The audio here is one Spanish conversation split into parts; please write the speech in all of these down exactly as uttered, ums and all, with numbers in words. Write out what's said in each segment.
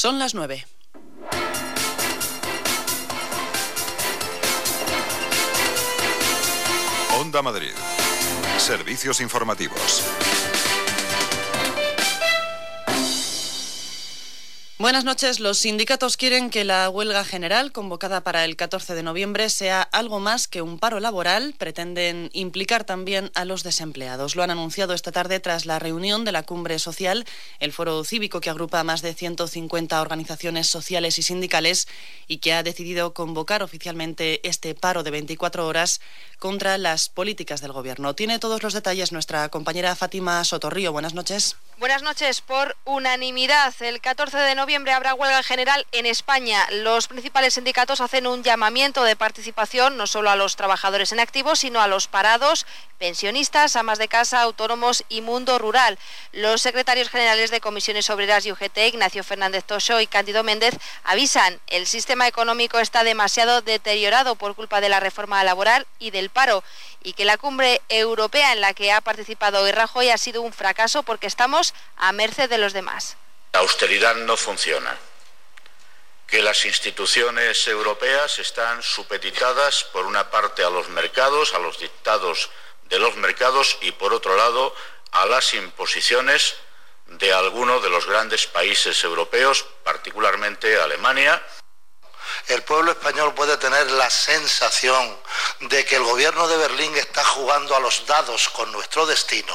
Son las nueve. Onda Madrid. Servicios informativos. Buenas noches. Los sindicatos quieren que la huelga general convocada para el catorce de noviembre sea algo más que un paro laboral. Pretenden implicar también a los desempleados. Lo han anunciado esta tarde tras la reunión de la Cumbre Social, el foro cívico que agrupa a más de ciento cincuenta organizaciones sociales y sindicales y que ha decidido convocar oficialmente este paro de veinticuatro horas contra las políticas del Gobierno. Tiene todos los detalles nuestra compañera Fátima Sotorrío. Buenas noches. Buenas noches. Por unanimidad, el catorce de noviembre habrá huelga general en España. Los principales sindicatos hacen un llamamiento de participación no solo a los trabajadores en activo, sino a los parados, pensionistas, amas de casa, autónomos y mundo rural. Los secretarios generales de Comisiones Obreras y U G T, Ignacio Fernández Toxo y Cándido Méndez, avisan: el sistema económico está demasiado deteriorado por culpa de la reforma laboral y del paro, y que la cumbre europea en la que ha participado hoy Rajoy ha sido un fracaso porque estamos a merced de los demás. La austeridad no funciona, que las instituciones europeas están supeditadas por una parte a los mercados, a los dictados de los mercados y por otro lado a las imposiciones de algunos de los grandes países europeos, particularmente Alemania. El pueblo español puede tener la sensación de que el gobierno de Berlín está jugando a los dados con nuestro destino.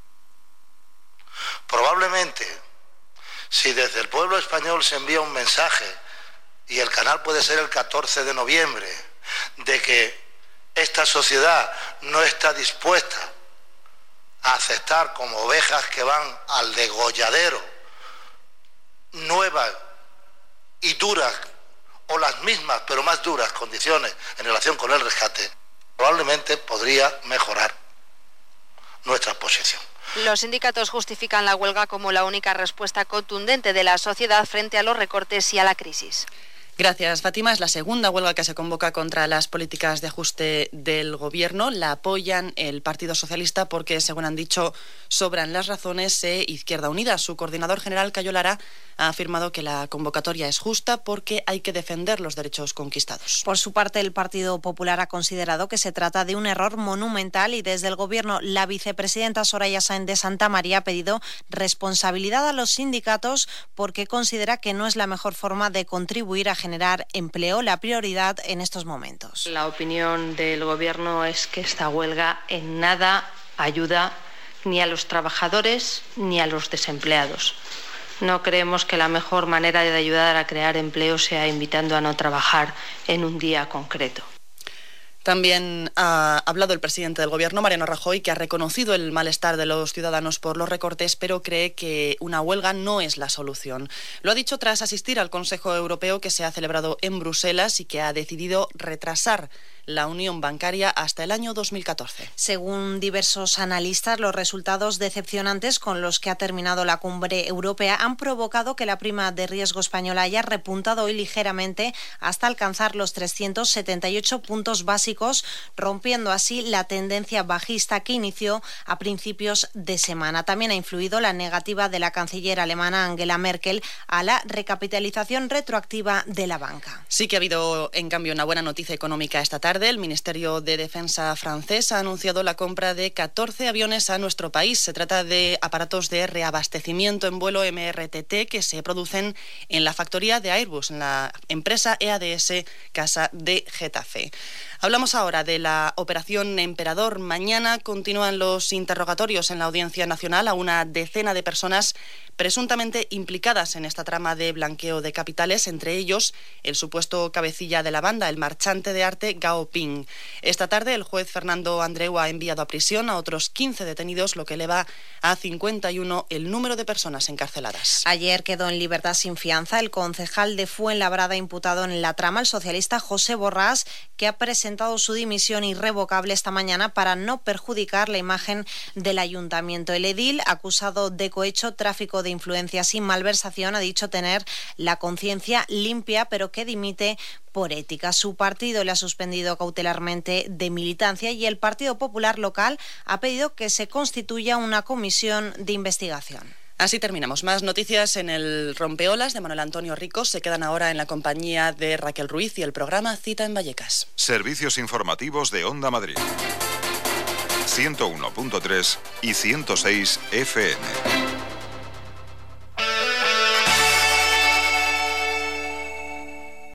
Probablemente, si desde el pueblo español se envía un mensaje, y el canal puede ser el catorce de noviembre, de que esta sociedad no está dispuesta a aceptar como ovejas que van al degolladero nuevas y duras, o las mismas pero más duras condiciones en relación con el rescate, probablemente podría mejorar nuestra posición. Los sindicatos justifican la huelga como la única respuesta contundente de la sociedad frente a los recortes y a la crisis. Gracias, Fátima. Es la segunda huelga que se convoca contra las políticas de ajuste del Gobierno. La apoyan el Partido Socialista porque, según han dicho, sobran las razones e Izquierda Unida. Su coordinador general, Cayo Lara, ha afirmado que la convocatoria es justa porque hay que defender los derechos conquistados. Por su parte, el Partido Popular ha considerado que se trata de un error monumental y desde el Gobierno la vicepresidenta Soraya Sáenz de Santamaría ha pedido responsabilidad a los sindicatos porque considera que no es la mejor forma de contribuir a generar generar empleo, la prioridad en estos momentos. La opinión del Gobierno es que esta huelga en nada ayuda ni a los trabajadores ni a los desempleados. No creemos que la mejor manera de ayudar a crear empleo sea invitando a no trabajar en un día concreto. También ha hablado el presidente del Gobierno, Mariano Rajoy, que ha reconocido el malestar de los ciudadanos por los recortes, pero cree que una huelga no es la solución. Lo ha dicho tras asistir al Consejo Europeo que se ha celebrado en Bruselas y que ha decidido retrasar la unión bancaria hasta el año dos mil catorce. Según diversos analistas, los resultados decepcionantes con los que ha terminado la cumbre europea han provocado que la prima de riesgo española haya repuntado hoy ligeramente hasta alcanzar los trescientos setenta y ocho puntos básicos, rompiendo así la tendencia bajista que inició a principios de semana. También ha influido la negativa de la canciller alemana Angela Merkel a la recapitalización retroactiva de la banca. Sí que ha habido, en cambio, una buena noticia económica esta tarde. El Ministerio de Defensa francés ha anunciado la compra de catorce aviones a nuestro país. Se trata de aparatos de reabastecimiento en vuelo M R T T que se producen en la factoría de Airbus, en la empresa E A D S Casa de Getafe. Hablamos ahora de la operación Emperador. Mañana continúan los interrogatorios en la Audiencia Nacional a una decena de personas presuntamente implicadas en esta trama de blanqueo de capitales, entre ellos el supuesto cabecilla de la banda, el marchante de arte Gao Ping. Esta tarde el juez Fernando Andreu ha enviado a prisión a otros quince detenidos, lo que eleva a cincuenta y uno el número de personas encarceladas. Ayer quedó en libertad sin fianza el concejal de Fuenlabrada imputado en la trama, el socialista José Borrás, que ha presentado su dimisión irrevocable esta mañana para no perjudicar la imagen del ayuntamiento. El edil, acusado de cohecho, tráfico de influencias y malversación, ha dicho tener la conciencia limpia, pero que dimite por ética. Su partido le ha suspendido cautelarmente de militancia y el Partido Popular local ha pedido que se constituya una comisión de investigación. Así terminamos. Más noticias en el Rompeolas de Manuel Antonio Rico. Se quedan ahora en la compañía de Raquel Ruiz y el programa Cita en Vallecas. Servicios informativos de Onda Madrid. ciento uno punto tres y ciento seis F M.